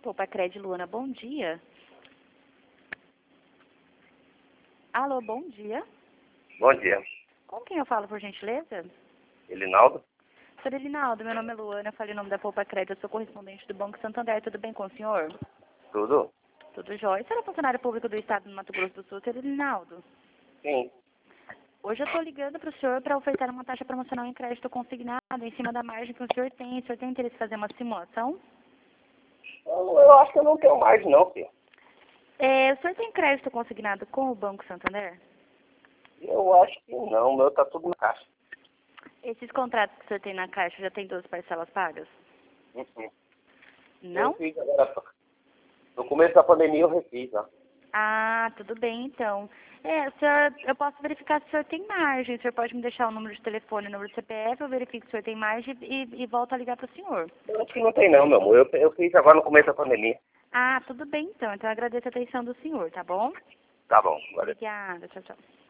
Poupa Cred, Luana, bom dia. Alô, bom dia. Bom dia. Com quem eu falo, por gentileza? Elinaldo? Senhor Elinaldo, meu nome é Luana, eu falei o nome da Poupa Cred, eu sou correspondente do Banco Santander, tudo bem com o senhor? Tudo? Tudo jóia. O senhor é funcionário público do Estado do Mato Grosso do Sul, senhor Elinaldo? Sim. Hoje eu estou ligando para o senhor para ofertar uma taxa promocional em crédito consignado em cima da margem que o senhor tem. O senhor tem interesse em fazer uma simulação? Eu acho que eu não tenho mais não, filho. O senhor tem crédito consignado com o Banco Santander? Eu acho que não, o meu tá tudo na caixa. Esses contratos que o senhor tem na Caixa já tem 12 parcelas pagas? Uhum. Não? Eu fiz agora, no começo da pandemia eu refiz, ó. Ah, tudo bem então. Senhor, eu posso verificar se o senhor tem margem. O senhor pode me deixar o número de telefone, o número de CPF, eu verifico se o senhor tem margem e volto a ligar para o senhor. Eu acho que não tem não, meu amor. Eu fiz agora no começo da pandemia. Ah, tudo bem então. Então eu agradeço a atenção do senhor, tá bom? Tá bom, valeu. Obrigada, tchau, tchau.